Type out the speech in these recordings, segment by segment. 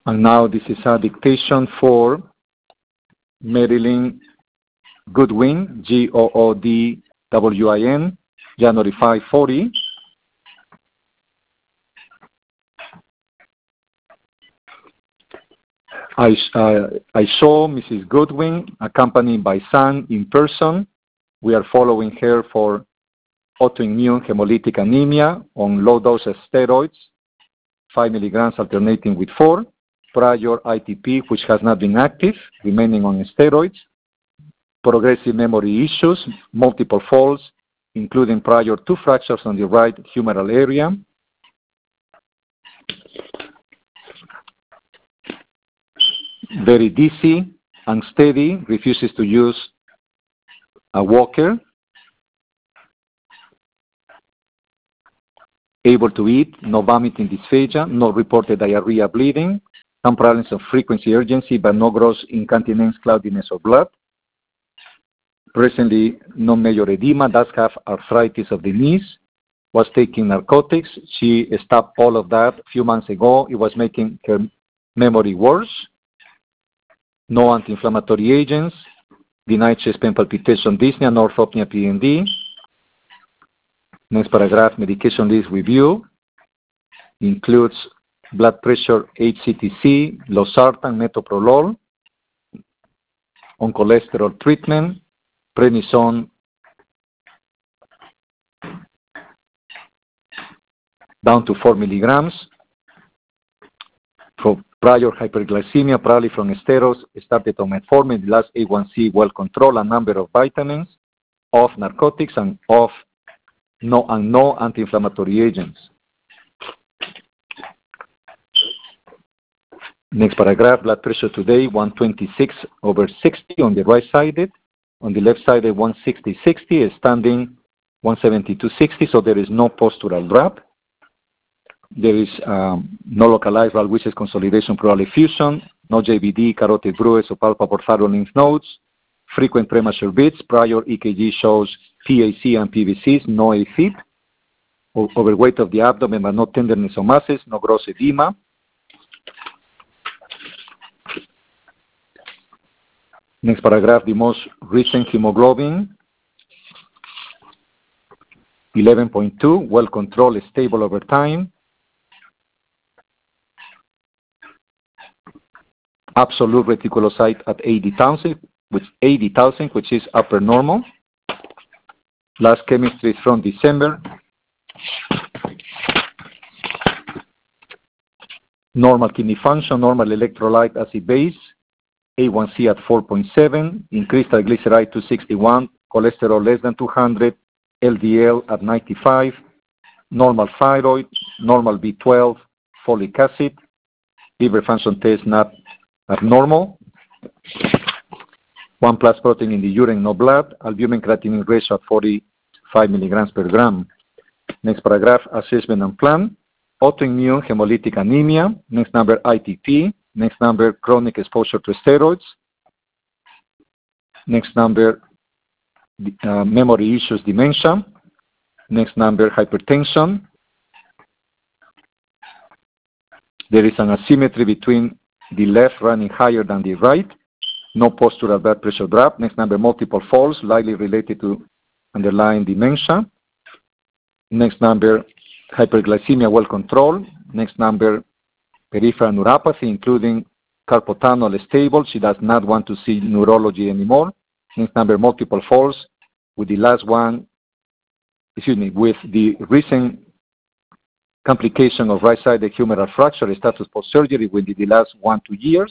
And now this is a dictation for Marilyn Goodwin, Goodwin, January 540. I saw Mrs. Goodwin accompanied by son in person. We are following her for autoimmune hemolytic anemia on low-dose steroids, 5 milligrams alternating with 4, prior ITP which has not been active, remaining on steroids, progressive memory issues, multiple falls, including prior 2 fractures on the right humeral area, very dizzy, unsteady, refuses to use a walker, able to eat, no vomiting dysphagia, no reported diarrhea, bleeding, some problems of frequency, urgency, but no gross incontinence, cloudiness, or blood. Presently, no major edema, does have arthritis of the knees, was taking narcotics. She stopped all of that a few months ago. It was making her memory worse. No anti-inflammatory agents, denied chest pain, palpitation, dyspnea, no orthopnea, PND. Next paragraph, medication list review includes blood pressure, HCTC, losartan, metoprolol, on cholesterol treatment, prednisone, down to 4 milligrams. For prior hyperglycemia, probably from steroids, started on metformin, the last A1C well controlled, a number of vitamins, off narcotics, and no anti-inflammatory agents. Next paragraph, blood pressure today, 126/60 on the right sided. On the left side, 160/60 is standing 172/60, so there is no postural drop. There is no localized Ralwitch's consolidation pleural effusion, no JVD, carotid bruise, or palpable lymph nodes, frequent premature beats, prior EKG shows PAC and PVCs, no AFib, overweight of the abdomen but no tenderness of masses, no gross edema. Next paragraph, the most recent hemoglobin, 11.2, well controlled, stable over time. Absolute reticulocyte at 80,000, which is upper normal. Last chemistry is from December. Normal kidney function, normal electrolyte acid base, A1C at 4.7, increased triglyceride to 61, cholesterol less than 200, LDL at 95, normal thyroid, normal B12, folic acid, liver function test not abnormal, 1 plus protein in the urine, no blood, albumin creatinine ratio at 45 milligrams per gram. Next paragraph, assessment and plan, autoimmune hemolytic anemia, next number ITP, next number chronic exposure to steroids, next number memory issues, dementia, next number hypertension. There is an asymmetry between the left running higher than the right, no postural blood pressure drop, next number multiple falls, likely related to underlying dementia, next number hyperglycemia well controlled, next number peripheral neuropathy, including carpal tunnel stable. She does not want to see neurology anymore. Next number, multiple falls. With the last one, with the recent complication of right-sided humeral fracture, status post-surgery within the last 1 to 2 years.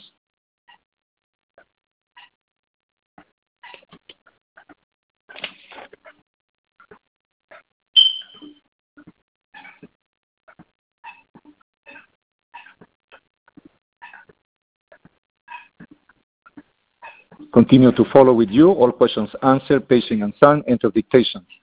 Continue to follow with you. All questions answered. Patient and son. Enter dictation.